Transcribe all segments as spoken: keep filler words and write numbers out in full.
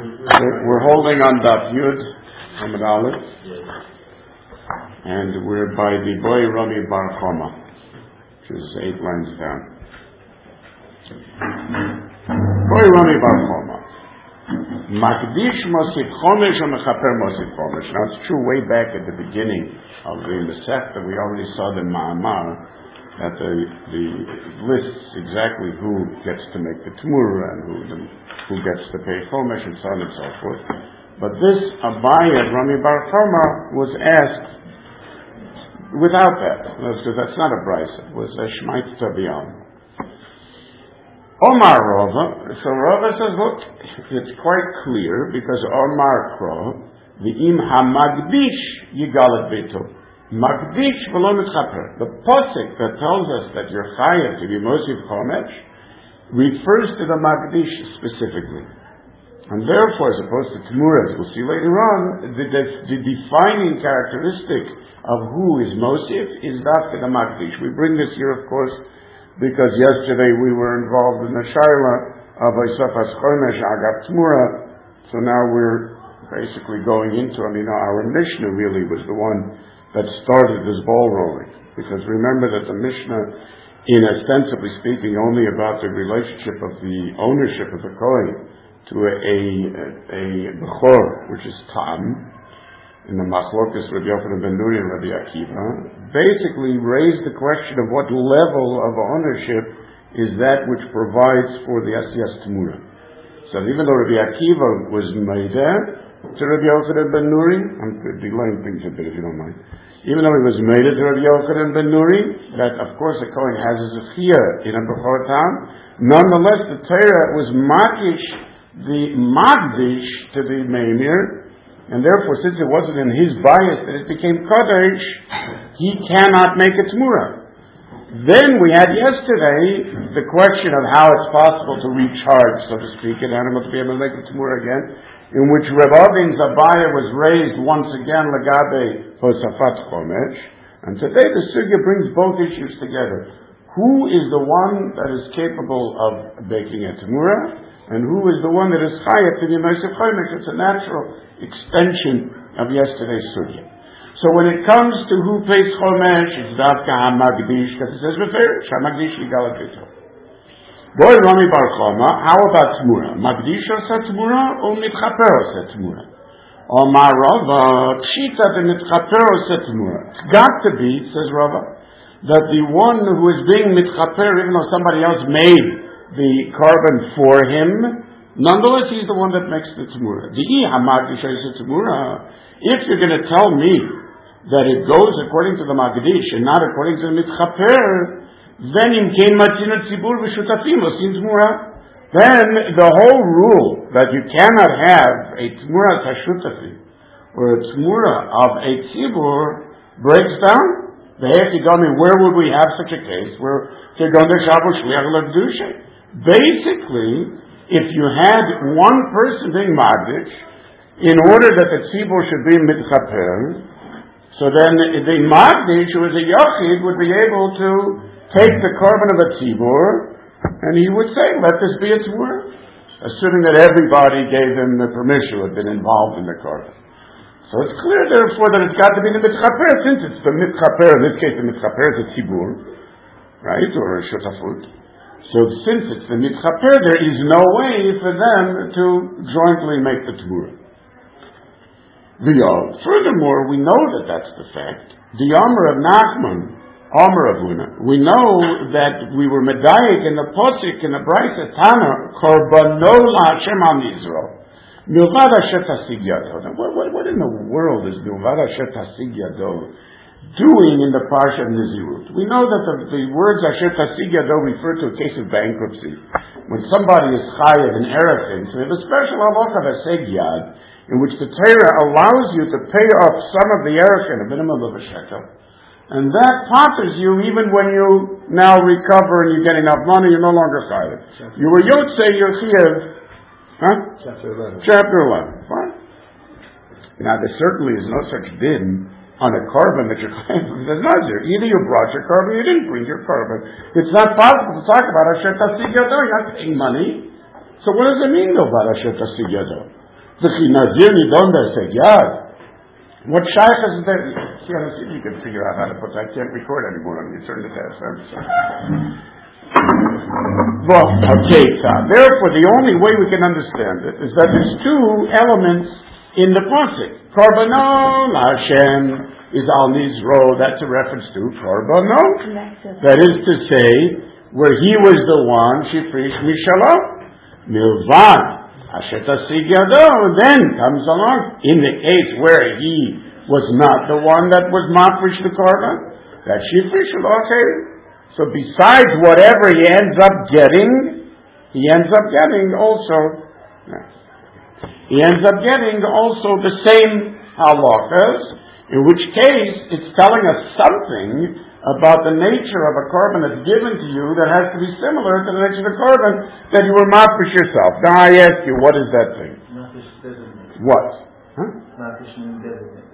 We're, we're holding on Daf Yud, Hamad Aleph, and we're by the boy Rami Bar Choma, which is eight lines down. Boy Rami Bar Choma. Makdish Mosif Chomesh or Mechaper Mosif Chomesh. Now it's true, way back at the beginning of the Masech that we already saw the Ma'amar, that the, the lists exactly who gets to make the Tmura and who the, who gets to pay Chomesh and so on and so forth. But this Abaye, Rami Bar Choma, was asked without that. So that's not a Bryce. It was a Shmait Tabiam. Omar Rava, so Rava says, look, it's quite clear, because Omar Kro, the Im HaMagdish Yigalat Beto. Magdish v'lo mitchaper. The posik that tells us that you're chayav to be mosif chomesh refers to the Magdish specifically. And therefore, as opposed to Tmura, as we'll see later on, the, the, the defining characteristic of who is mosif is that to the Magdish. We bring this here, of course, because yesterday we were involved in the Shaila of Isafas Chomesh Agav Tmura, so now we're basically going into, I mean, our Mishnah really was the one that started this ball rolling. Because remember that the Mishnah, in ostensibly speaking only about the relationship of the ownership of the Kohen to a, a, a Bechor, which is Tam, in the Machlokas Rabbi Yochanan ben Nuri and Rabbi Akiva, basically raised the question of what level of ownership is that which provides for the Asiyas Tmura. So even though Rabbi Akiva was Meideh to Rabbi Yochanan ben Nuri, I'm delaying things a bit if you don't mind, even though he was Meideh to Rabbi Yochanan ben Nuri, that of course the Kohen has a Zechiyah in a Bechor Tam, nonetheless the Torah was Makish, the Magdish to the Meimir, and therefore, since it wasn't in his bias that it became Kodesh, he cannot make a Tmura. Then we had yesterday the question of how it's possible to recharge, so to speak, an animal to be able to make a Tmura again, in which Reb Avin's Abaya was raised once again, Lagabe Hosafat Chomesh, and today the Sugya brings both issues together. Who is the one that is capable of making a Tmura? And who is the one that is chayav to be Mosif Chomesh? It's a natural extension of yesterday's sugya. So when it comes to who pays Chomesh, it's Davka HaMagdish, because it says Beferish, HaMagdish Yigalat Beto. Boy Rami Bar Choma, how about Tmura? Magdish osa Tmura or Mitchaper osa Tmura? Omar Rava, Pshita v'Mitchaper osa Tmura. It's got to be, says Rava, that the one who is being Mitchaper, even though somebody else made the carbon for him, nonetheless he's the one that makes the Tmura. The Hamagdish is Tmura. If you're going to tell me that it goes according to the Magdish and not according to the Mitchaper, then in Kein Matinat Tzibur V'Shutafim Osim Tmura, then the whole rule that you cannot have a Tmura Tashutafi or a Tmura of a Tzibur breaks down. Where would we have such a case where basically, if you had one person being Magdish, in order that the Tzibur should be Mitchaper, so then the Magdish, who is a Yachid, would be able to take the carbon of a Tzibur, and he would say, let this be a Tzibur, assuming that everybody gave him the permission who had been involved in the carbon. So it's clear, therefore, that it's got to be the Mitchaper, since it's the Mitchaper, in this case the Mitchaper is a Tzibur, right, or a Shutafut. So since it's the Mitchaper, there is no way for them to jointly make the Tmura. Furthermore, we know that that's the fact. The Amr of Nachman, Amr of Huna, we know that we were Medayik in the Posik, in the Brisa Tana, Korbanol Hashem Am Yisrael. Milvad Asher Tasig Yado. What, what, what in the world is Milvad Asher Tasig Yado doing in the Parsha of Nizirut? We know that the, the words Asher Tasig Yado refer to a case of bankruptcy. When somebody is chayav in erechim, so they have a special halacha of Aseg Yad, in which the Torah allows you to pay off some of the erechim, a minimum of a shekel. And that potters you even when you now recover and you get enough money, you're no longer chayav. You were yotzei, you're chayav. Huh? Chapter eleven. Chapter eleven. Fine. Now there certainly is no such din on a carbon that you're claiming as Nazir. Either you brought your carbon or you didn't bring your carbon. It's not possible to talk about Asher Tasig Yado. You're not paying money. So what does it mean though about Asher Tasig Yado? V'chi nazir nidon b'eseg yad. What shaykh is there? See, let's see if you can figure out how to put that. I can't record anymore on you. Turn the test. I'm sorry. Well, okay, so therefore the only way we can understand it is that there's two elements in the pasuk. Korbanol Hashem is al nizro. That's a reference to Korbanol. That is to say, where he was the one, shifrish mishalo, milvad asher tasig yado. Then comes along in the case where he was not the one that was mafresh the korban, that shifrish lo. So besides whatever he ends up getting, he ends up getting also, he ends up getting also the same halachas, in which case it's telling us something about the nature of a korban that's given to you that has to be similar to the nature of the korban that you were mafresh yourself. Now I ask you, what is that thing? Mafresh designated. What? Huh? Mafresh designated.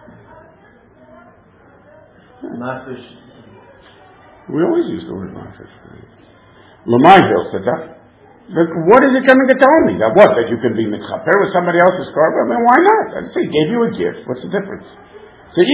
Mafresh. We always use the word mafresh. L'mayhil said that. What is it coming to tell me? That what? That you can be mitchaper with somebody else's korban? I mean, why not? I say, he gave you a gift. What's the difference? So,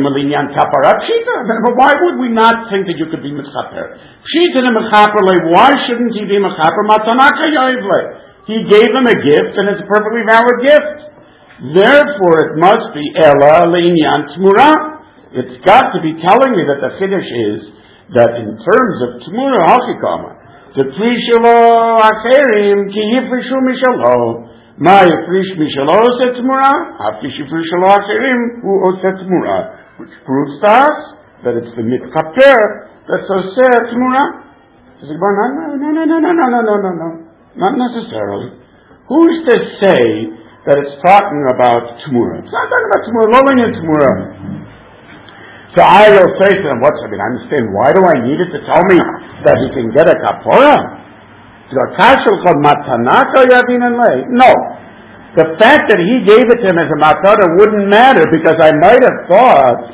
why would we not think that you could be mitchaper? Why shouldn't he be mitchaper? He gave him a gift, and it's a perfectly valid gift. Therefore, it must be ela le'inyan tmura. It's got to be telling me that the chiddush is that in terms of Tmura Hachikama, the Prishalo Acherim, Ki Yifrishu Mishalo, Ma Yifrish Mishalo Oset Tmura, After Shifrishalo Acherim, Hu Oset Tmura, which proves to us that it's the Mitchaper that's Oset Tmura. Says the Gemara, no, no, no, no, no, no, no, no, no, not necessarily. Who's to say that it's talking about Tmura? It's not talking about Tmura, Loling and Tmura. So I will say to them, what's, I mean, I understand, why do I need it to tell me that he can get a kapora? No. The fact that he gave it to him as a matara wouldn't matter, because I might have thought,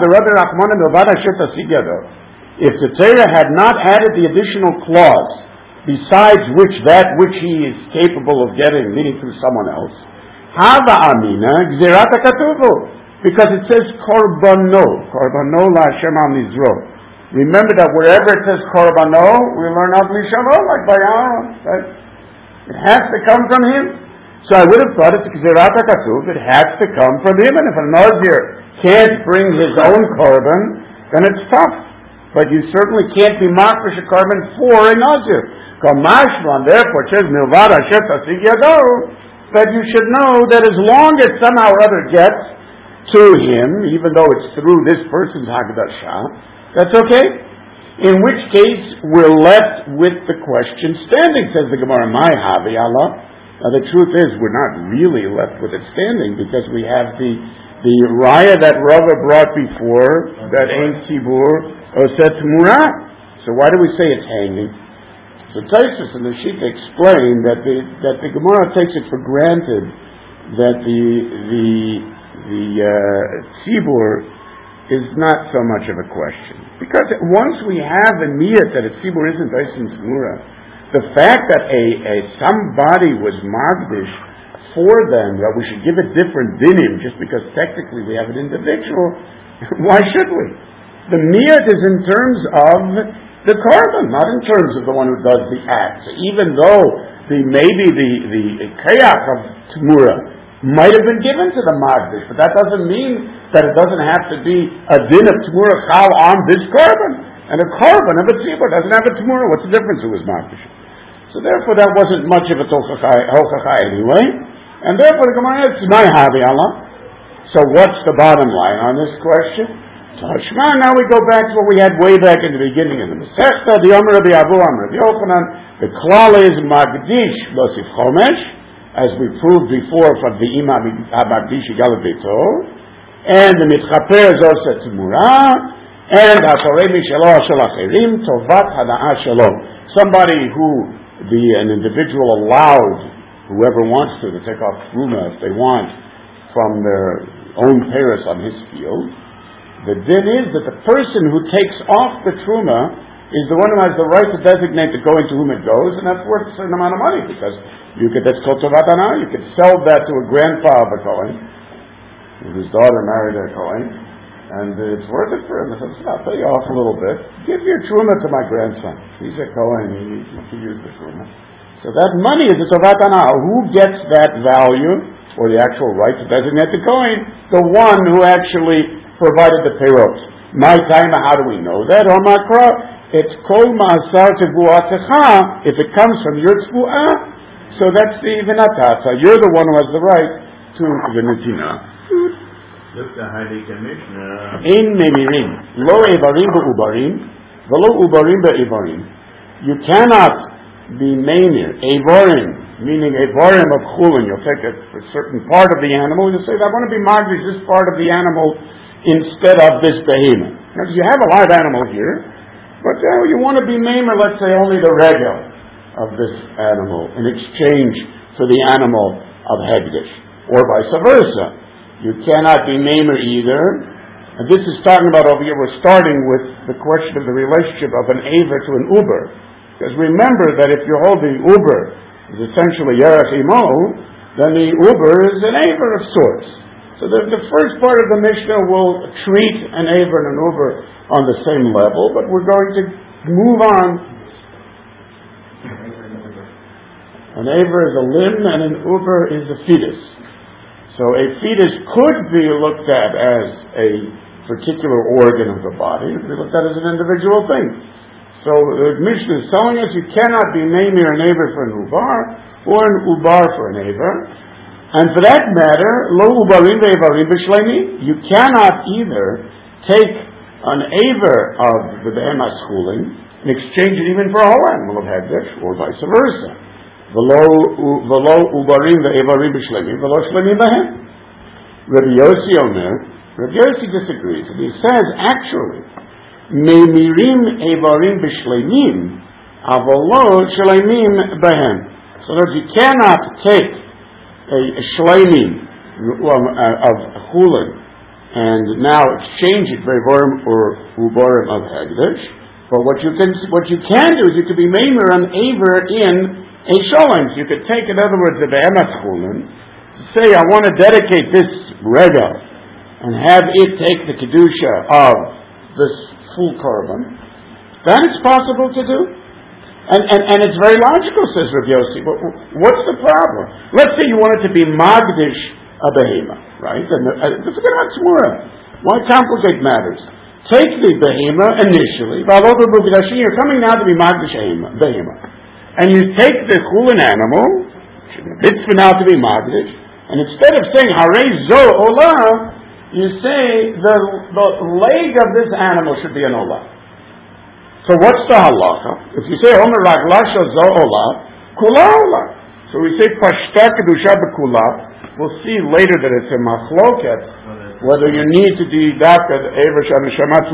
if the Torah had not added the additional clause, besides which that which he is capable of getting, meaning through someone else, hava amina gzirata katuvu. Because it says korbano, korbano la Hashem al nizro. Remember that wherever it says korbano, we learn al mishalo, like by Aaron. Right? It has to come from him. So I would have thought it's gzerat hakatuv. It has to come from him. And if a nazir can't bring his own korban, then it's tough. But you certainly can't be mafresh a korban for a nazir. Kamashman, therefore, it says milvad asher tasig yado, that you should know that as long as somehow or other gets to him, even though it's through this person's Hagdasha, that's okay. In which case, we're left with the question standing, says the Gemara, my Havi Allah. Now the truth is, we're not really left with it standing, because we have the the raya that Rava brought before, that Ein Tzibur Oset Mura. So why do we say it's hanging? So Taisus and the Shita explain that the that the Gemara takes it for granted that the the the uh, tzibur is not so much of a question. Because once we have a niyat that a tzibur isn't Eisen Tzmura, the fact that a, a somebody was magdish for them, that we should give a different dinim just because technically we have an individual, why should we? The niyat is in terms of the korban, not in terms of the one who does the act. So even though the maybe the, the kayak of Tzmura might have been given to the magdish, but that doesn't mean that it doesn't have to be a din of Tmura chal on this korban. And a korban of a tzibur doesn't have a Tmura. What's the difference who is magdish? So therefore that wasn't much of a hochacha anyway. And therefore the Gemara is my havi Allah. So what's the bottom line on this question? Tashma, now we go back to what we had way back in the beginning of the Masechta, the Omer Rabbi Avu, Omer Rabbi Yochanan, the klal is magdish losif chomesh, as we proved before from the Imam HaMagdish Yigalat Beito, and the Mitchaper Zoset Tzmura, and Hatorei Mishalo Shel Acherim Tovat Hana'ah Shelo. Somebody who the an individual allowed whoever wants to to take off truma if they want from their own paris on his field. The din is that the person who takes off the truma is the one who has the right to designate to go into whom it goes, and that's worth a certain amount of money, because You could, that's called Tovat Hana. You could sell that to a grandpa of a Kohen, whose daughter married a Kohen, and it's worth it for him. He says, I'll pay you off a little bit. Give your truma to my grandson. He's a Kohen. He needs to use the truma. So that money is a Tovat Hana. Who gets that value, or the actual right to designate the Kohen? The one who actually provided the payroll. My time, how do we know that? Or Makra, it's Kol Ma'asar Tevuatecha, if it comes from your Tevuah, so that's the V'natata. You're the one who has the right to the Netina. Look, the Halakha Mishnah. In Memirim, Lo Evarim Be'ubarim, V'lo Ubarim Be'evarim. You cannot be Memir, Evarim, meaning Evarim of Chulin. You'll take a, a certain part of the animal, and you say, I want to be Magdish this part of the animal instead of this behemoth. Because you have a live animal here, but uh, you want to be Maimer, let's say, only the regel of this animal in exchange for the animal of Hegdish, or vice versa. You cannot be Maimer either. And this is talking about over here, we're starting with the question of the relationship of an Aver to an Uber. Because remember that if you hold the Uber is essentially Yerach Imo, then the Uber is an Aver of sorts. So the, the first part of the Mishnah will treat an Aver and an Uber on the same level, but we're going to move on. An Aver is a limb and an Uber is a fetus. So a fetus could be looked at as a particular organ of the body, it could be looked at as an individual thing. So the Mishnah is telling us you cannot be Meimir an Aver for an Ubar, or an Ubar for an Aver. And for that matter, lo ubarim ve'evarim b'shleimim. You cannot either take an aver of the behemoth schooling and exchange it even for a whole animal of hegdish, or vice versa. V'lo ubarim ve'evarim b'shleimim, v'lo shleimim b'hem. Rabbi Yossi Omer, Rabbi Yossi disagrees, and he says actually, meimirim evarim b'shleimim, avolo shleimim b'hem. So that you cannot take a, a shleimim uh, of chulin and now exchange it for evarim or ubarim of hegdish. But what you can what you can do is you could be meimer an aver in a sholem. So you could take, in other words, the behemoth chulin, say I want to dedicate this regel and have it take the kedusha of this full korban. That is possible to do. And, and, and it's very logical, says Rabbi Yossi. But what's the problem? Let's say you wanted to be Magdish a behemoth, right? And uh, forget about Tzmura. Why complicate matters? Take the behemoth initially. You're coming now to be Magdish a behemoth. And you take the chulin animal, it's for now to be Magdish, and instead of saying Harei Zo Olah, you say the, the leg of this animal should be an Olah. So what's the halacha? If you say Omer Raglasha Zo Olah, Kula Olah. So we say Pashta Kedusha B'Kula. We'll see later that it's a machloket whether you need to do Daka Ever Shanashamat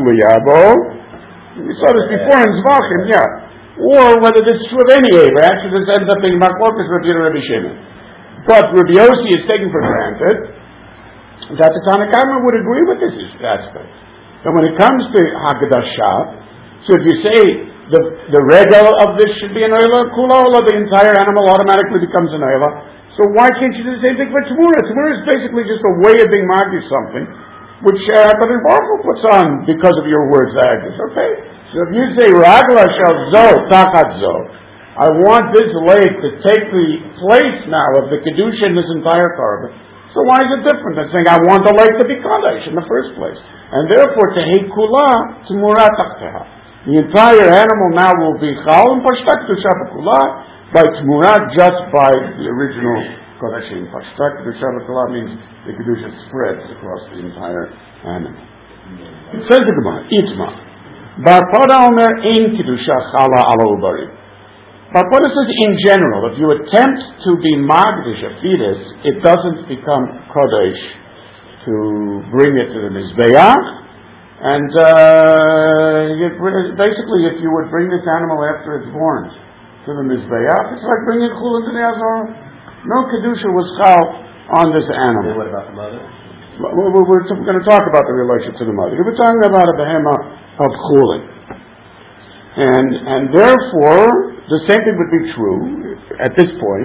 Luyabo. We saw this before in Zvachim, yeah. Or whether this is true of any Ever. Actually, this ends up being machloket Rabbi Rabbi Shimon. But Rabbi Yossi is taken for granted that the Tanna Kamma would agree with this aspect. And when it comes to Hagdashah, so if you say the the regel of this should be an oila, kula oila, the entire animal automatically becomes an oila. So why can't you do the same thing for tzmura? Tzmura is basically just a way of being magdish something, which uh, but Baruch Hu puts on because of your words agdish. Okay, so if you say ragla shel zo tachat zo, I want this leg to take the place now of the kedusha in this entire carbon. So why is it different than saying I want the leg to be kadosh in the first place? And therefore, tehei kula tzmura tachteha. The entire animal now will be chal and pashtak kedusha b'kula by tzmura, just by the original kodashim. Pashtak kedusha b'kula means the kedusha spreads across the entire animal. It says the Gemara, Itma, Bar Poda Omer ein kedusha chala ala ubarim. Bar Poda says in general, if you attempt to be magdish a fetus, it doesn't become kodesh to bring it to the mizbeach. And uh, you, basically, if you would bring this animal after it's born to the Mizbeach, it's like bringing chulin to the Azor. No kedusha was chal on this animal. And what about the mother? We're, we're, we're going to talk about the relationship to the mother. We're talking about a behemoth of chulin. And, and therefore, the same thing would be true at this point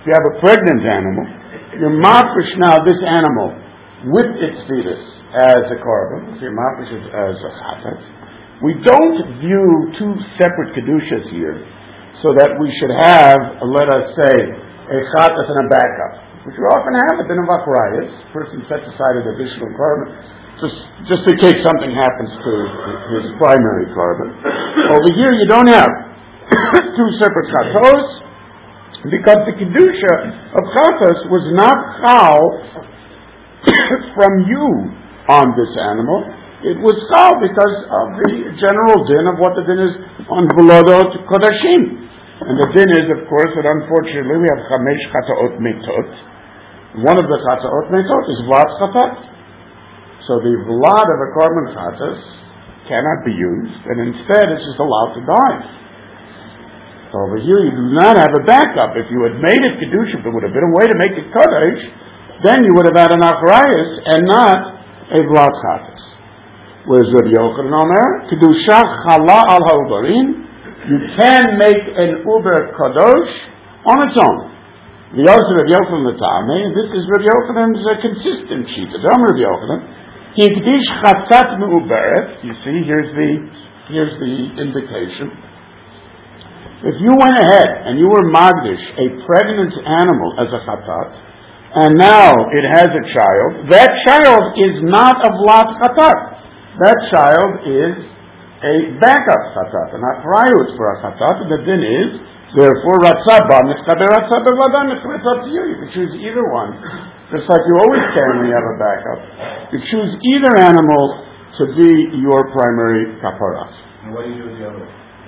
If you have a pregnant animal, you're mafresh now this animal with its fetus as a korban. So you're mafresh as a chatat. We don't view two separate kedushas here, so that we should have, let us say, a chatat and a backup, which we often have at the din of achrayus. Person sets aside an additional korban, just just in case something happens to his primary korban. Over here, you don't have two separate chatos, because the kedusha of chatos was not chal from you on this animal. It was chal because of the general din of what the din is on velodot kodashim. And the din is, of course, that unfortunately we have chamesh chataot metot. One of the chataot metot is vlad chatat. So the vlad of a korban chatas cannot be used, and instead it's just allowed to die. Over here, you do not have a backup. If you had made it kedusha, there would have been a way to make it kodesh. Then you would have had an achrayus and not a vlad chatas. Whereas Rabbi Yochanan Omer, kedusha chala al ha'ubarin, you can make an uber kadosh on its own. The other Rabbi Yochanan Latame, and this is Rabbi Yochanan's uh, consistent sheet. The Rabbi Yochanan, hikdish chatat me'uberet. You see, here's the here's the indication. If you went ahead and you were magdish a pregnant animal as a chatat, and now it has a child, that child is not a vlad chatat. That child is a backup chatat, an achrayus for a chatat, and the din is, therefore, ratzaba, mitzkaber ratzaba v'adam, it's up to you. You can choose either one, just like you always can when you have a backup. You choose either animal to be your primary kaparas. And what do you do with the other?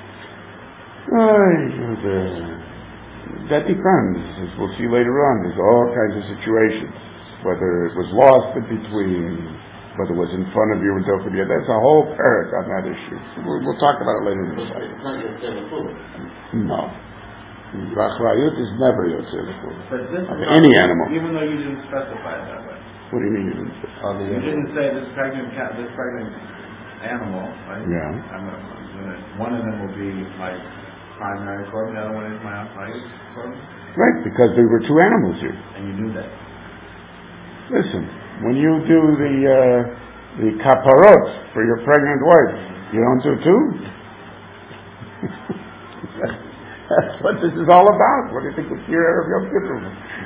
Uh, that depends, as we'll see later on. There's all kinds of situations. Whether it was lost in between, whether it was in front of you and don't forget. That's a whole parak on that issue. We'll, we'll talk about it later in the site. No. Achrayut is never Yotzei L'Chul. Any animal. Even though you didn't specify it that way. What do you mean you didn't say? Oh, you didn't say this pregnant cat, this pregnant animal, right? Yeah. I'm gonna, I'm gonna, one of them will be my primary korban, the other one is my achrayus korban. Right, because there were two animals here. And you knew that. Listen, when you do the uh, the kaparot for your pregnant wife, you don't do two? That's what this is all about. What do you think the fear of Yom Kippur?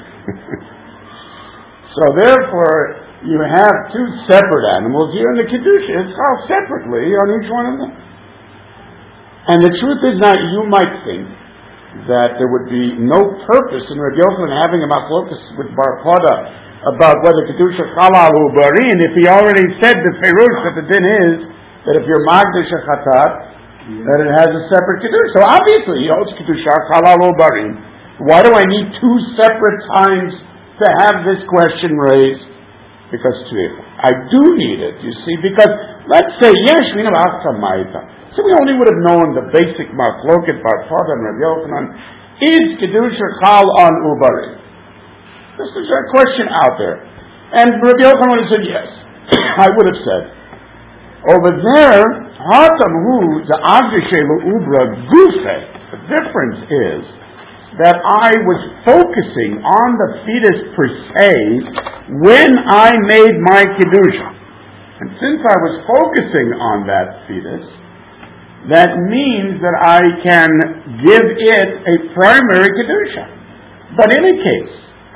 So therefore, you have two separate animals here in the Kedusha. It's called separately on each one of them. And the truth is now, you might think that there would be no purpose in Rabbi Yochanan having a machlokas with Bar Pada about whether Kedusha Chalal Ubarin, if he already said the Ferush that the din is that if you're Magdish a Chatat, that it has a separate Kedusha. So obviously, he holds Kedusha Chalal Ubarin. Why do I need two separate times to have this question raised? Because I do need it, you see, because let's say, yes, we know Achamaita. So we only would have known the basic machloket Bar Pada and Rabbi Yochanan. Is Kedusha Chal on Ubarin? This is a question out there. And Rabbi Yochanan would have said yes. I would have said. Over there, Hatam Hu, the Agdishelu Ubra Gufe. The difference is that I was focusing on the fetus per se when I made my Kedusha. And since I was focusing on that fetus, that means that I can give it a primary Kedusha. But in a case,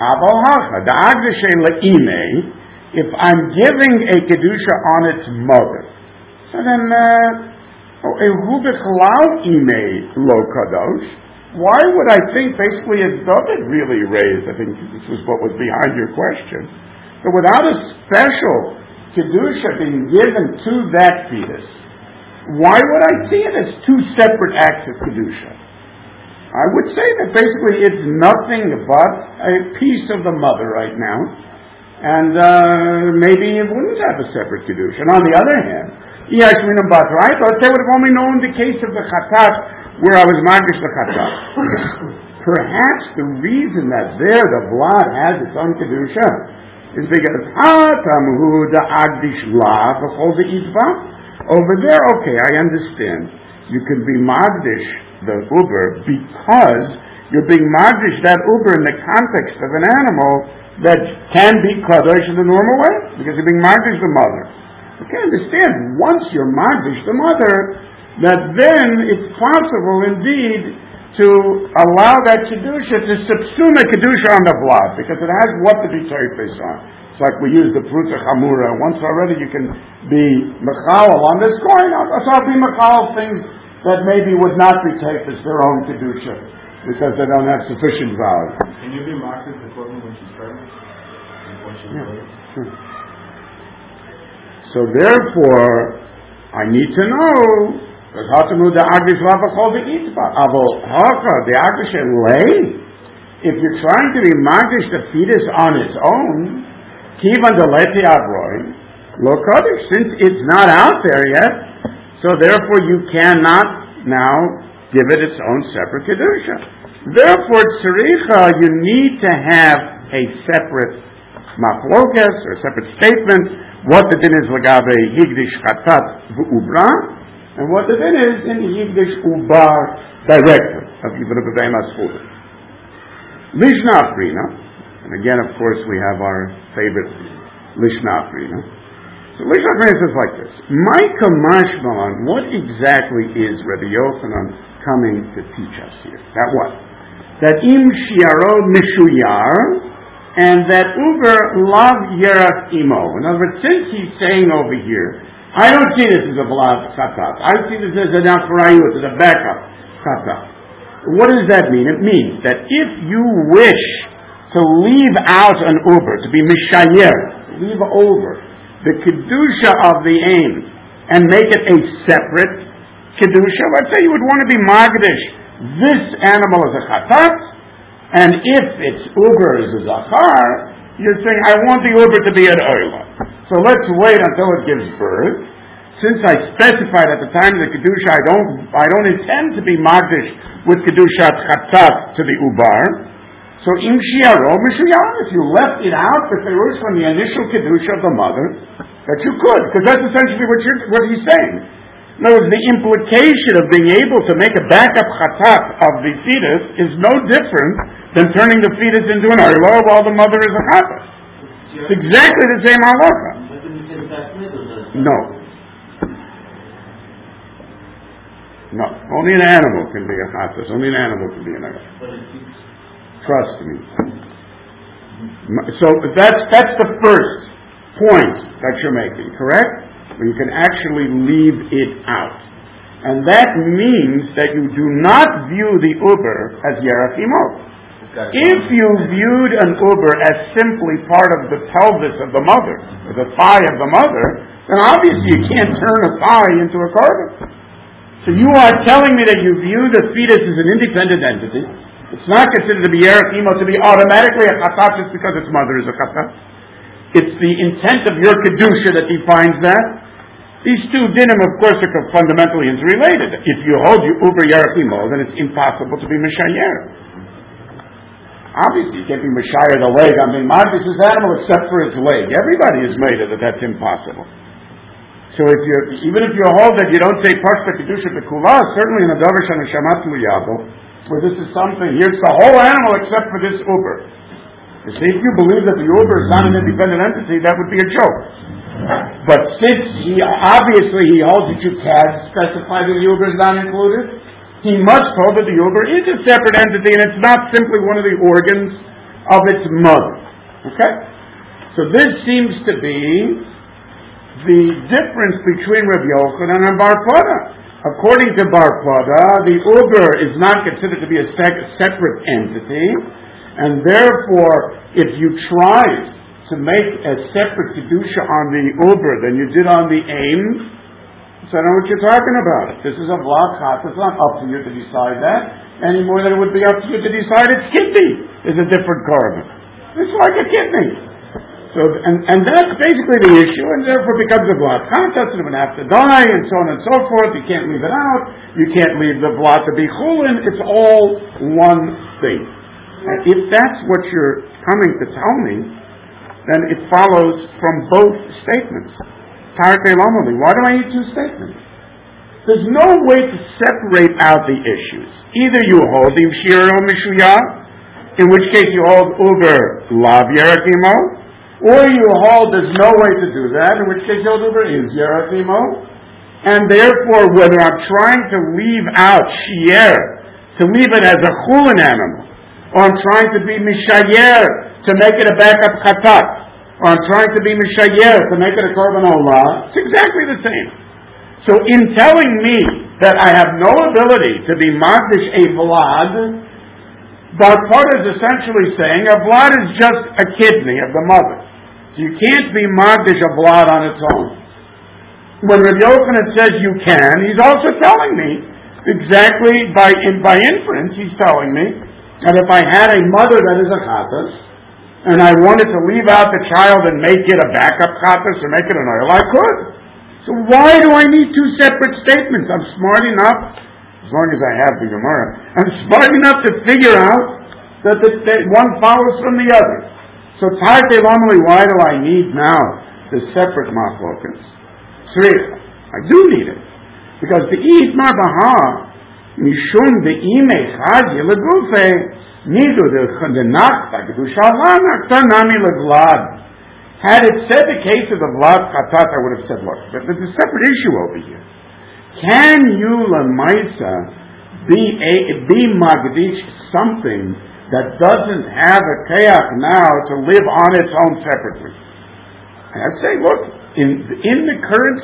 if I'm giving a Kedusha on its mother, so then, why would I think basically as David really raised, I think this was what was behind your question, but without a special Kedusha being given to that fetus, why would I see it as two separate acts of Kedusha? I would say that basically it's nothing but a piece of the mother right now, and uh, maybe it wouldn't have a separate Kedusha. And on the other hand, Yashminam Batra, I thought they would have only known the case of the Chatat where I was Magish the Chatat. Perhaps the reason that there the Vlad has its own Kedusha is because Hatamhu the Agdish La v'chol the Itva. Over there, okay, I understand. You can be Magdish the Uber because You're being magdish that uber in the context of an animal that can be kadosh in the normal way, because you're being magdish the mother. Okay, understand, once you're magdish the mother, that then it's possible indeed to allow that kedusha to subsume a kedusha on the blood, because it has what to be teifes on. It's like we use the pruta chamura. Once already you can be mechal on this coin, so I'll be mechal things that maybe would not be teifes their own kedusha, because they don't have sufficient value. Can you be marked the clothing when she's pregnant? When she's yeah, sure. So therefore, I need to know. If you're trying to be magdish the fetus on its own, since it's not out there yet, so therefore you cannot now give it its own separate kedusha. Therefore, tzaricha, you need to have a separate machlokas, or a separate statement, what the din is lagabe higdish chatat v'ubra, and what the din is in Yigdish Ubar directly of Yibra B'Beima Schula. Lishna Afrina, and again, of course, we have our favorite Lishna Afrina. So Lishna Afrina says like this: Maika Mashmalan, what exactly is Rabbi Yochanan coming to teach us here? That what? That Im Shiaro Mishuyar, and that Uber Lav Yerach Imo. In other words, since he's saying over here, I don't see this as a vlad chatat. I see this as an achrayut, as a backup chatat. What does that mean? It means that if you wish to leave out an uber, to be mishayer, leave over the kedusha of the aim and make it a separate kedusha, let's say you would want to be magdish, this animal is a chatat, and if its uber is a zachar, you're saying, I want the uber to be an oila. So let's wait until it gives birth. Since I specified at the time of the kedusha, I don't, I don't intend to be magdish with kedushat chatat to the ubar. So im shiaro mishuyam, if you left it out, the ferush from the initial kedusha of the mother, that you could, because that's essentially what you're, what he's saying. In other words, the implication of being able to make a backup chatat of the fetus is no different than turning the fetus into an oila while the mother is a chatat. It's exactly the same halacha. No. No. Only an animal can be a chatas. Only an animal can be an oila. Trust me. So that's that's the first point that you're making, correct? Where you can actually leave it out. And that means that you do not view the uber as yerach imo. If you viewed an uber as simply part of the pelvis of the mother, or the thigh of the mother, then obviously you can't turn a thigh into a carbon. So you are telling me that you view the fetus as an independent entity. It's not considered to be yerach imo to be automatically a chatat just because its mother is a chatat. It's the intent of your kedusha that defines that. These two dinim, of course, are fundamentally interrelated. If you hold your uber yerach imo, then it's impossible to be mishayer. Obviously, you can't be Messiah the leg. I mean, Magdish is animal except for its leg. Everybody is made of it. That's impossible. So if you're, even if you hold that you don't say Pashta Kedusha B'Kula, certainly in a Davar Shana Shamat Luyabo, where this is something, here's the whole animal except for this uber. You see, if you believe that the uber is not an independent entity, that would be a joke. But since he, obviously he holds that you can specify that the uber is not included, he must hold that the uber is a separate entity and it's not simply one of the organs of its mother. Okay? So this seems to be the difference between Rabbi Yochanan and Bar Pada. According to Bar Pada, the uber is not considered to be a sec- separate entity, and therefore, if you tried to make a separate kedusha on the uber than you did on the aim, so I know what you're talking about. This is a vlad chat. It's not up to you to decide that any more than it would be up to you to decide its kidney is a different carbon. It's like a kidney. So, and, and that's basically the issue, and therefore becomes a vlad contest, and it would have to die, and so on and so forth. You can't leave it out. You can't leave the vlad to be chulin. It's all one thing. And if that's what you're coming to tell me, then it follows from both statements. Why do I need two statements? There's no way to separate out the issues. Either you hold the Shiro Mishuya, in which case you hold Uber Lav Yerakimo, or you hold there's no way to do that, in which case you hold Uber is Yerakimo. And therefore, whether I'm trying to leave out Shier, to leave it as a Chulin animal, or I'm trying to be Mishayer, to make it a backup Chatat, or I'm trying to be Mishayer, to make it a Korban Olah, it's exactly the same. So in telling me that I have no ability to be Magdish a Vlad, Bar Koda is essentially saying a Vlad is just a kidney of the mother. So you can't be Magdish a Vlad on its own. When Rabbi Yochanan says you can, he's also telling me, exactly by in, by inference, he's telling me that if I had a mother that is a Chatas, and I wanted to leave out the child and make it a backup Chatas or make it an oil, I could. So why do I need two separate statements? I'm smart enough, as long as I have the Gemara, I'm smart enough to figure out that, the, that one follows from the other. So Tarte Lomali, why do I need now the separate machlokas? Three, I do need it. Because the Itmar Baha, Mishum the Ime Chazi Legufe, Nidu the Nachta, Gedusha La Nachta Nami Leglad. Had it said the case of the Vlad Chatat, I would have said, look, but there's a separate issue over here. Can you, Lamaisa, be, a, be Magdish something that doesn't have a Kayach now to live on its own separately? And I'd say, look, in, in the current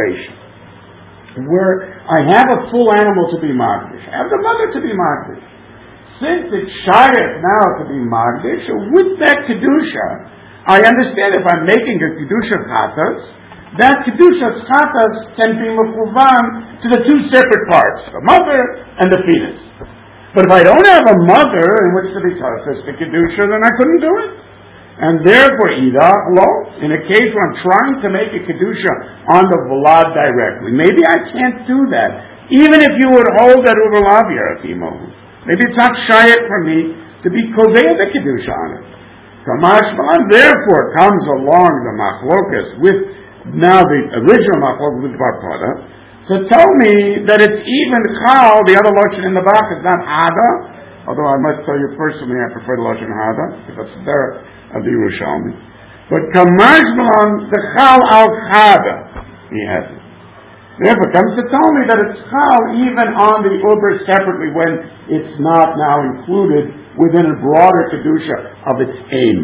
situation, where I have a full animal to be Magdish, I have the mother to be Magdish. Since it's Shayach now to be Magdish, with that Kedusha, I understand if I'm making a Kedusha Chatas, that Kedusha Chatas can be Mechuvan to the two separate parts, the mother and the fetus. But if I don't have a mother in which to be Chatas the Kedusha, then I couldn't do it. And therefore, Ida, lo, in a case where I'm trying to make a Kedusha on the Vlad directly, maybe I can't do that. Even if you would hold that over Lav Yerakimo. Maybe it's not Shayat for me to be Kovei the Kedusha on it. Kamashman therefore comes along the machlokas with now the original machlokas with Bar Koda to tell me that it's even Chal, the other Lashon in the back is not Hada, although I must tell you personally I prefer the Lashon Hada, because that's there of the Yerushalmi. But Kamashman, the Chal al Chada, he has it. Therefore comes to tell me that it's Chal even on the Uber separately when it's not now included within a broader Kedusha of its aim.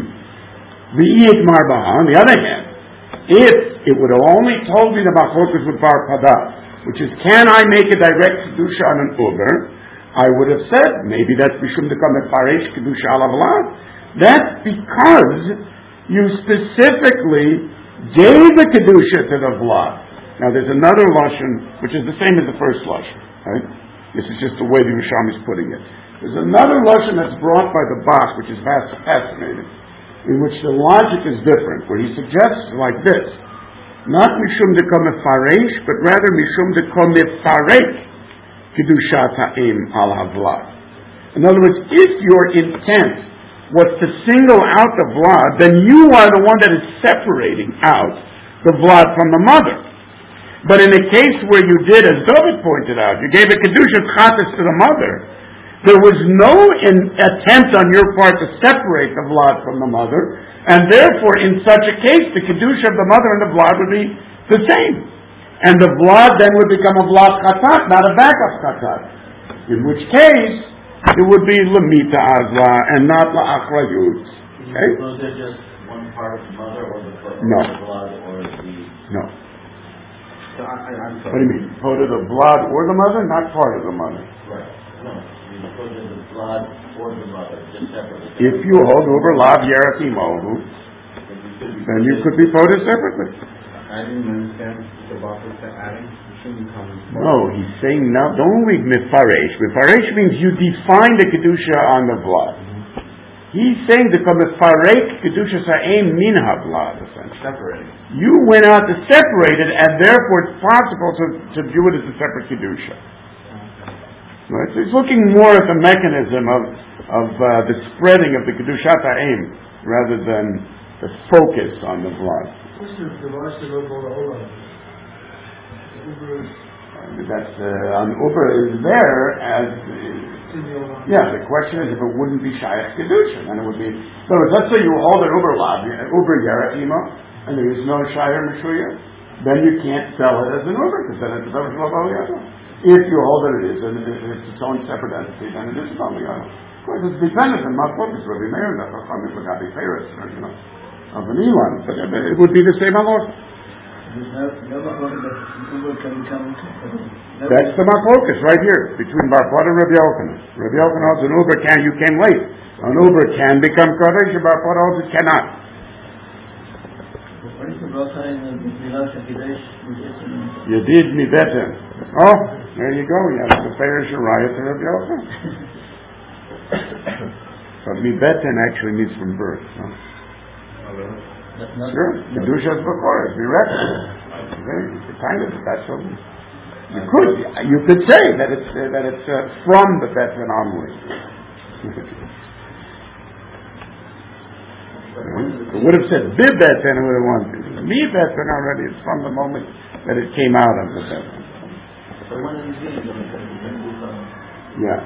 The Iyit Marbaha, on the other hand, if it would have only told me the Machlokas with Bar Pada, which is can I make a direct Kedusha on an Uber, I would have said maybe that's Mishum to come at Paresh Kedusha ala Vlad. That's because you specifically gave the Kedusha to the Vlad. Now there's another Lashon, which is the same as the first Lashon, right? This is just the way the Yerushalmi is putting it. There's another Lashon that's brought by the Bach, which is fascinating, in which the logic is different, where he suggests like this, not Mishum Dekom Mefaresh, but rather Mishum Dekom Mefarek Kedushat Ha'im al Havlad. In other words, if your intent was to single out the Vlad, then you are the one that is separating out the Vlad from the mother. But in a case where you did, as David pointed out, you gave a Kedusha Chatas to the mother, there was no in, attempt on your part to separate the Vlad from the mother, and therefore, in such a case, the Kedusha of the mother and the Vlad would be the same. And the Vlad then would become a Vlad Chatat, not a backup Chatat. In which case, it would be Lamita Azla and not La'achra Yud. Okay? Was there just one part of the mother or the, or no. the Vlad or the... No. So I, I, I'm What do you mean? Part of the blood or the mother? Not part of the mother. Right. No. You put in the blood or the mother, just separately. If you hold over Lav Yerati Mohu, then you could be quoted separately. I didn't understand the Bach was adding. It shouldn't come. No, he's saying now, don't read Mefaresh. Mefaresh means you define the Kedusha on the blood. He's saying the Mefarek Kedusha Sa'im Min HaVlad, essentially. Separating. You went out to separate it, and therefore it's possible to, to view it as a separate Kedusha. Right? So he's looking more at the mechanism of, of uh, the spreading of the Kedushat Ha'im, rather than the focus on the blood. That's uh, an Uber is there as uh, yeah. The question is if it wouldn't be Shaykh Kedusha, then it would be. So let's say you hold an Uber lab, Uber Yerachima, and there is no Shaykh Meshuya, then you can't sell it as an Uber because then it's a Uber. If you hold that it is, and it's its own separate entity, then it is a Uber. Of course, it's dependent on what focus will be made on the Chachamim L'Gabi Peretz, you know, of an Elon, but it would be the same alone. That's the machlokas right here between Bar Papa and Rabbi Yochanan. Rabbi Yochanan holds an Uber can you came late. An Uber can become Kodesh, and Bar Papa holds it cannot. You did me better. Oh, there you go. You have the Parish Riot to Rabbi Yochanan. But mi beten actually means from birth. No? Sure, Kedushas B'chor is miraculous. Okay, kind of that's what you could you could say that it's uh, that it's uh, from the beten onward. It would have said bi beten, it would have wanted mi beten already. It's from the moment that it came out of the beten. Yeah.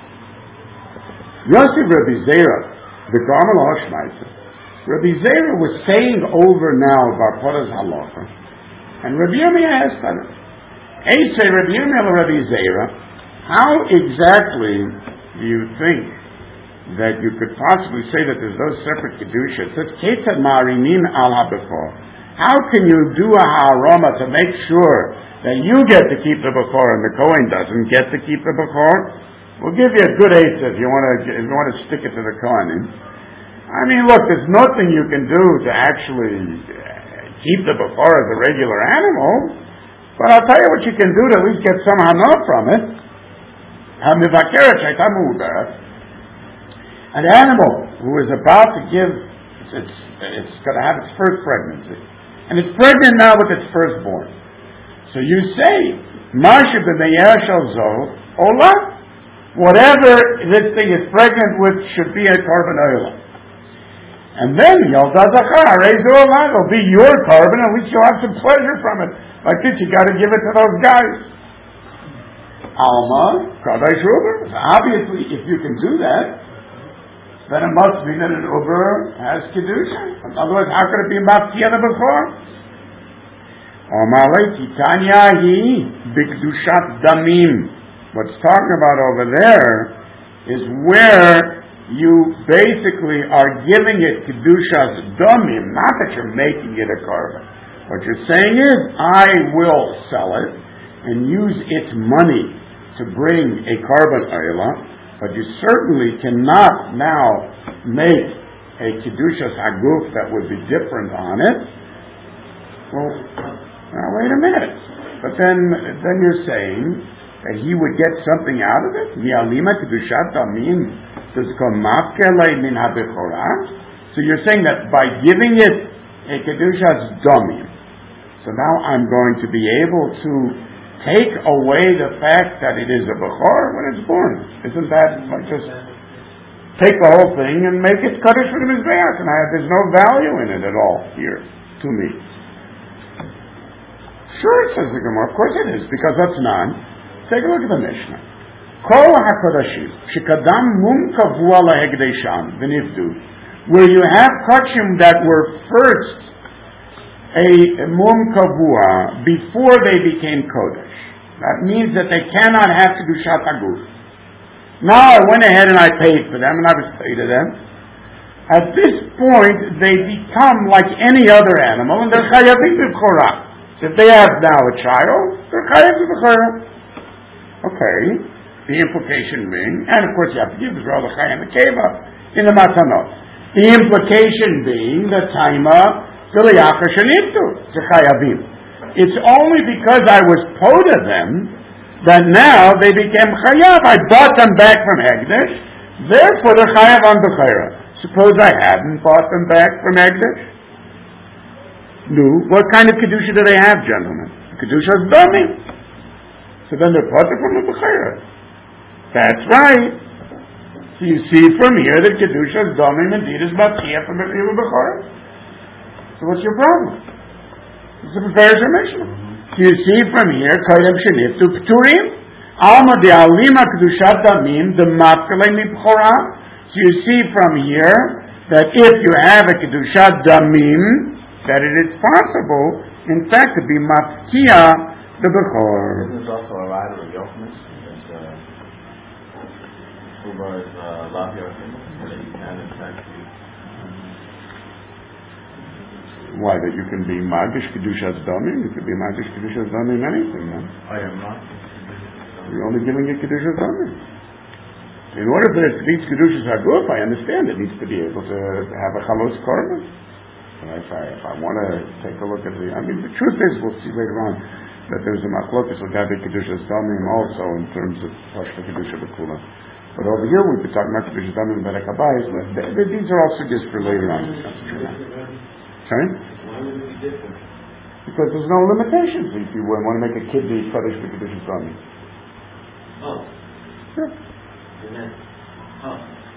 Yosef Rabbi Zera, the Garmel Hoshmeiser. Rabbi Zera was saying over now Bar Poda's halacha, and Rabbi Yirmiyah asked him, "Hey, say Rabbi Yirmiyah or Rabbi Zera, how exactly do you think that you could possibly say that there's those separate kedushas? That's ketzad ma'arimin al habechor. How can you do a ha'aroma to make sure that you get to keep the bechor and the Kohen doesn't get to keep the bechor? We'll give you a good eight if you want to. If you want to stick it to the Kohanim. I mean, look, there's nothing you can do to actually keep the bechor as a regular animal, but I'll tell you what you can do to at least get some hana from it. An animal who is about to give, it's, it's going to have its first pregnancy, and it's pregnant now with its firstborn. So you say, Masha b'meyer shel zo ola, whatever this thing is pregnant with should be a carbon oil. And then, Yalda Zachar, will be your carbon, at least you'll have some pleasure from it. Like this, you got to give it to those guys. Alma, Kadesh Uber. So obviously, if you can do that, then it must be that an Uber has Kedusha. Otherwise, how could it be about Tiyana before? Amalei Titanya hi Bikdushat Damim. What's talking about over there is where you basically are giving it Kedushas Damim, not that you're making it a carbon. What you're saying is, I will sell it and use its money to bring a carbon oila, but you certainly cannot now make a Kedushas Haguf that would be different on it. Well, now wait a minute. But then, then you're saying that he would get something out of it? Mi'alima Kedushat Damim. So you're saying that by giving it a Kedushas Damim, so now I'm going to be able to take away the fact that it is a Bechor when it's born. Isn't that like just take the whole thing and make it Kaddish for the Mizbeach, and I have, there's no value in it at all here to me. Sure, says the Gemara, of course it is, because that's non. Take a look at the Mishnah. Kol HaKodashim, Shekadam Mum Kavua LaHegdesham, V'nivdu, where you have Kodashim that were first a Mum Kavua before they became Kodesh. That means that they cannot have Kedushat Haguf. Now I went ahead and I paid for them, and I was paid to them. At this point, they become like any other animal, and they're Chayavim B'Chorah. So if they have now a child, they're Chayavim B'Chorah. Okay. The implication being, and of course you have to give Israel the Chayim the Keva in the Matanot. The implication being the Taima V'Liyachar Shaniftu Zechayavim. It's only because I was paid of them that now they became Chayav. I bought them back from Hegdesh, therefore they're Chayav on Bechira. Suppose I hadn't bought them back from Hegdesh? No. What kind of Kedusha do they have, gentlemen? Kedusha is dummy. So then they're bought from the Bechira. That's right. So you see from here that Kedusha is Domim indeed is Batiyah from the Bechor. So what's your problem? It's a Befer Mishnah. So you see from here, Kaidem Sheniftu Pturim, Alma de Alima Kedushat Damim, the Mapkale Mibchora. So you see from here that if you have a Kedushat Damim, that it is possible, in fact, to be Mafkia the Bechor. There's also a rider of Yochanan, that's Uber is Lav Yochanan, that you can in fact be. Why, that you can be Magish Kedushat Damim? You can be Magish Kedushat Damim anything, no? I am not. You're only giving it Kedushat Damim. In order for it to reach Kedushas Haguf, I understand it needs to be able to have a Chalos Korban. And if I, if I want to take a look at the, I mean, the truth is, we'll see later on, that there's a Machlokas with Gabi Kedushas Damim also in terms of Pashta Kedusha B'Kula. But over here, we've been talking about Kedushas Damim and Bedek Habayis, but these are also just for later on. Sorry? Why would it be different? Because there's no limitations if you want to make a kid be Kaddish for Kedushas Damim. Oh. Yeah. And then, oh.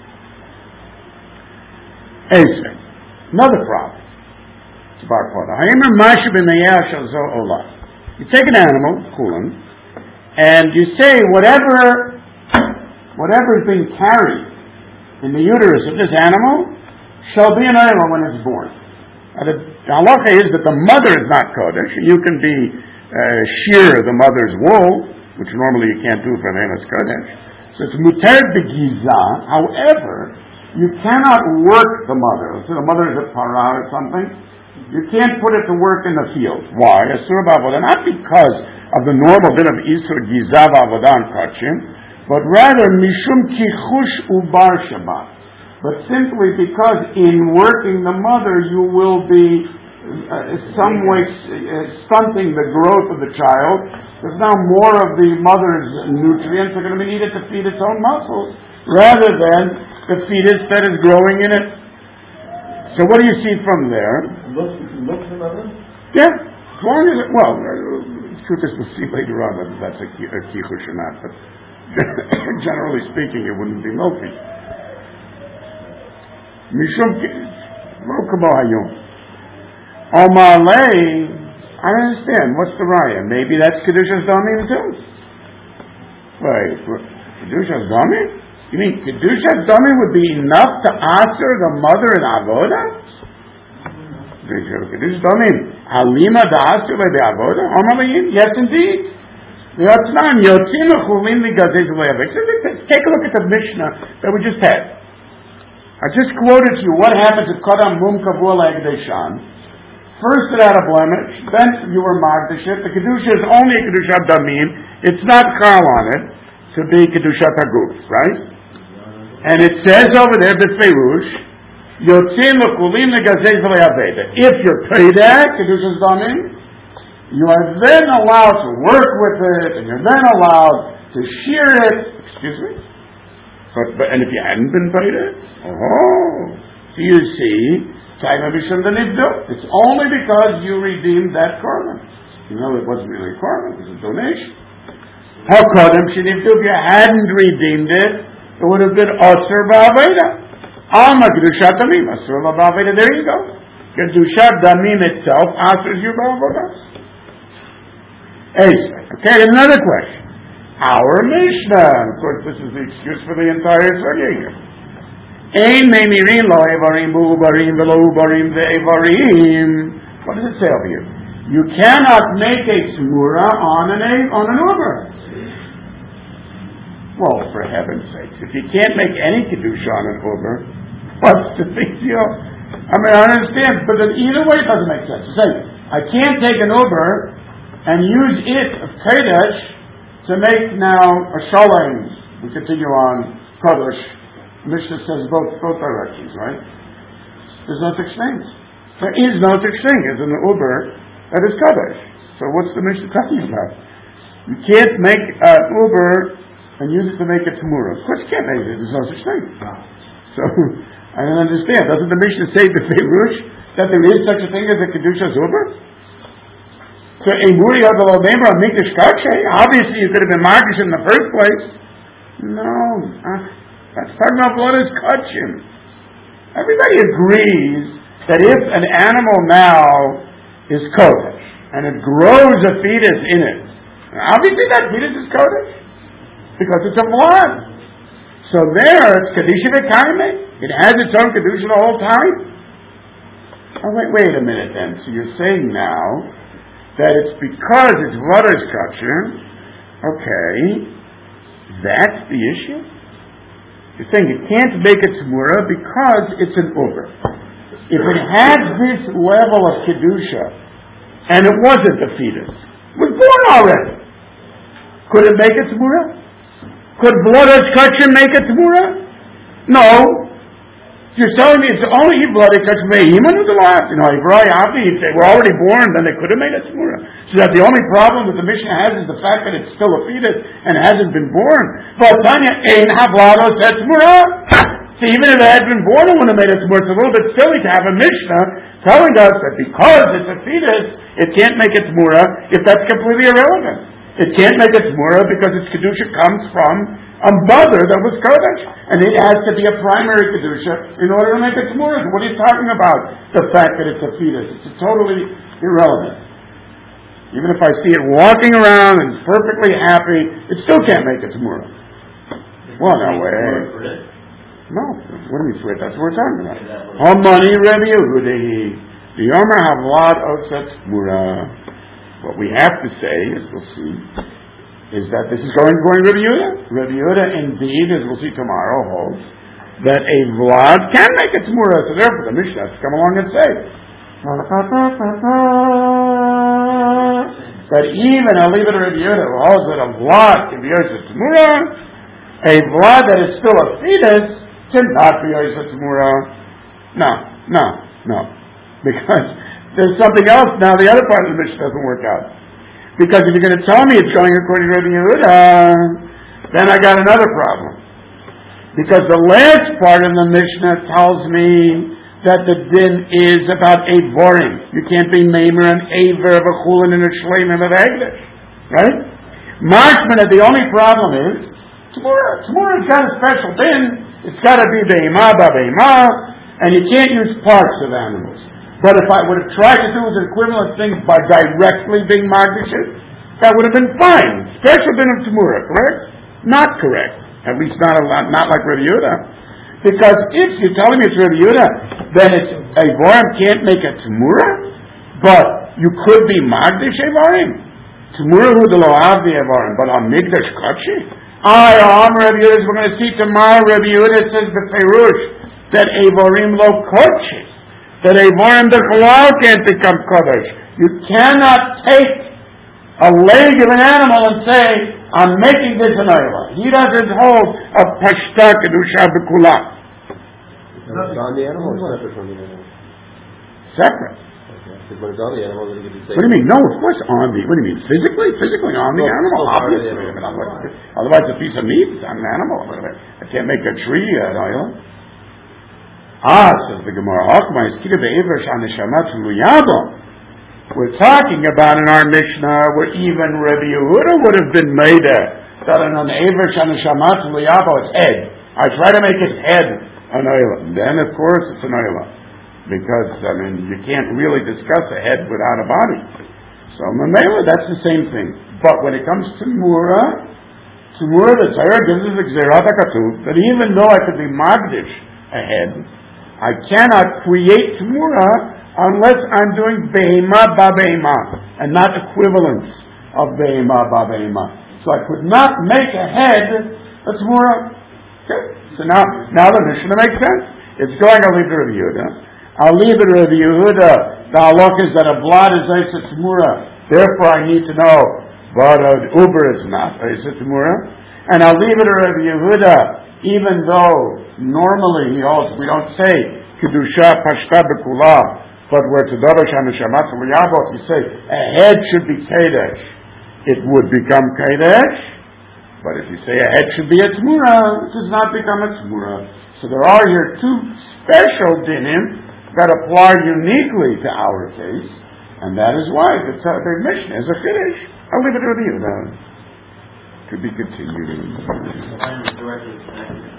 Esek. Another problem. It's about Kodah. Ha'imer Masha b'nayah shel zo olah. You take an animal, kulan, and you say whatever, whatever is being carried in the uterus of this animal shall be an animal when it's born. Now the halacha is that the mother is not kodesh. You can be uh, shear the mother's wool, which normally you can't do for an animal's kodesh. So it's muter begiza. However, you cannot work the mother. So the mother is a para or something. You can't put it to work in the field. Why? Asur b'avodah, not because of the normal bit of isur gizav avodah and kachim, but rather mishum kichush ubar shabbat. But simply because in working the mother you will be uh, some way uh, stunting the growth of the child, because now more of the mother's nutrients are going to be needed to feed its own muscles, rather than the fetus that is growing in it. So what do you see from there? Look, look the mother? Yeah, as long as it, well, the truth is we'll see later on whether that's a, a kichush or not, but generally speaking it wouldn't be milky. Mishum lo kamo hayom. Omalei, I understand, what's the raya? Maybe that's Kedushas Damim too. Wait, Kedushas Damim? You mean Kedushas Damim would be enough to answer the mother in Avodah? Kedushas Damim. Halima da answer by the Avodah? Omalei, yes indeed. Let's take a look at the Mishnah that we just had. I just quoted to you what happens if Kodam Mum Kavua Lagdeshan. First it had a blemish, then you were Magdashit. The Kedusha is only a Kedushat Damim. It's not Chal on it to be Kedushat Haguf, right? And it says over there, B'Feirush, Yotzin L'Kulim L'Gazez V'Le'Aveda. If you're paid at Kedushat Damim, you are then allowed to work with it, and you're then allowed to shear it. Excuse me? But, but and if you hadn't been paid it, oh, so you see, it's only because you redeemed that korban. You know, it wasn't really a korban; it was a donation. How kodem sheniftu? If you hadn't redeemed it, it would have been osir ba'aveda. Alma kedushat damim, osir ba'aveda. There you go. Kedushat damim itself osers you ba'avodah. Okay, another question. Our Mishnah, of course, this is the excuse for the entire sugya. Ein meimirin lo evarim bu'ubarim velo ubarim ve'evarim. What does it say over here? You cannot make a tzmura on an on an uber. Well, for heaven's sakes, if you can't make any kedusha on an uber, what's the big deal? I mean, I understand, but either way, it doesn't make sense. You say, I can't take an uber and use it of Kodesh to make now a shalom. We continue on Kodesh. Mishnah says both both directions, right? There's no such thing. There is no such thing as an Uber that is Kodesh. So what's the Mishnah talking about? You can't make an Uber and use it to make a Tamura. Of course you can't make it. There's no such thing. So I don't understand. Doesn't the Mishnah say b'feirush that there is such a thing as a Kedusha's Uber? So, obviously you could have been Markish in the first place. No. Uh, that's talking about blood is kachim. Everybody agrees that if an animal now is kodesh, and it grows a fetus in it. Now, obviously that fetus is Kodesh, because it's a vlad. So there, it's Kedusha v'Kaime. It has its own Kedusha the whole time. Oh, wait, wait a minute then. So you're saying now that it's because it's Vlada's culture. Okay, that's the issue? You're saying it can't make a Tzmura because it's an Uber. If it had this level of Kedusha, and it wasn't the fetus, it was born already, could it make a Tzmura? Could Vlada's culture make a Tzmura? No. You're telling me it's only bloody touch me. You know, we're already born, then they could have made a Tzmura. So that the only problem that the Mishnah has is the fact that it's still a fetus and hasn't been born. But Tanya, ein havlado said Tzmura. See, even if it had been born, it wouldn't have made a Tzmura. It's a little bit silly to have a Mishnah telling us that because it's a fetus, it can't make a Tzmura if that's completely irrelevant. It can't make a Tzmura because its Kedusha comes from a mother that was Kodesh. And it has to be a primary Kedusha in order to make a Tzmura. What are you talking about? The fact that it's a fetus. It's totally irrelevant. Even if I see it walking around and it's perfectly happy, it still can't make a Tzmura. Well, no way. No. What do we swear? That's what we're talking about. Hamani Rebbe Yehuda. The Yomer Havlad Otzat Tzmura. What we have to say, as we'll see, is that this is going going Rebbe Yehuda. Rebbe Yehuda, indeed, as we'll see tomorrow, holds that a vlad can make a tzmura. So therefore, the Mishnah has to come along and say that even I'll leave it to Rebbe Yehuda, who holds that a vlad can be yours a tzmura, a vlad that is still a fetus cannot be yours a tzmura. No, no, no, because there's something else now. The other part of the Mishnah doesn't work out. Because if you're going to tell me it's going according to Rebbe Yehuda, then I got another problem. Because the last part of the Mishnah tells me that the din is about Eivorim. You can't be Meimer and Eiver of a Chulin and a Shleimim of Egdish. Right? Mashman, the only problem is Tzmura. Tzmura's got a special din. It's got to be Be'imah, Ba-Be'imah, and you can't use parts of animals. But if I would have tried to do the equivalent thing by directly being Magdashit, that would have been fine. Special din of Tzmura, correct? Not correct. At least not a lot, not like Rebbe Yehuda. Because if you're telling me it's Rebbe Yehuda, then it's Eivorim can't make a Tzmura, but you could be Magdash Eivorim. Tzmura hu de lo avdi Eivorim, but on Migdash Kachi. I am Rebbe Yehuda, we're going to see tomorrow, Rebbe Yehuda says the Ferush, that Eivorim lo Kachi. That Eivorim the Chalal can't become Kodesh. You cannot take a leg of an animal and say, I'm making this an Eilah. He doesn't hold a Pashta Kedusha B'Kula. It's on the animal or separate from the animal? Separate. Okay. When it's on the animal, then you can say... What do you mean? No, of course on the... What do you mean? Physically? Physically on the no, animal, obviously. The animal. Otherwise a piece of meat is on an animal. I can't make a tree an Eilah. Ah, says the Gemara, we're talking about in our Mishnah where even Rebbe Yehuda would have been made that an Eiver Shanashamat Luyabo, it's head. I try to make its head an Eilah. Then, of course, it's an Eilah. Because, I mean, you can't really discuss a head without a body. So, Mamela, that's the same thing. But when it comes to Mura, to Mura, the Torah gives us a Gzerat HaKatuv, that even though I could be Magdish a head, I cannot create Tzmura unless I'm doing Behema Ba Behema and not equivalents of Behema Ba Behema. So I could not make a head a Tzmura. Okay. So now, now the Mishnah makes sense. It's going, I'll leave it to Rebbe Yehuda. I'll leave it to Rebbe Yehuda. The halach is that a blood is a Tzmura. Therefore I need to know but an Uber is not a Tzmura. And I'll leave it to Rebbe Yehuda. Even though normally he holds, we don't say Kedusha Pashta B'Kula, but where it's a Davar Shanashamat L'Yabot, you say a head should be Kadesh. It would become Kadesh, but if you say a head should be a Tzmura, it does not become a Tzmura. So there are here two special dinim that apply uniquely to our case, and that is why the, the Mishnah is a Kiddush. I'll leave it to you. To be continued.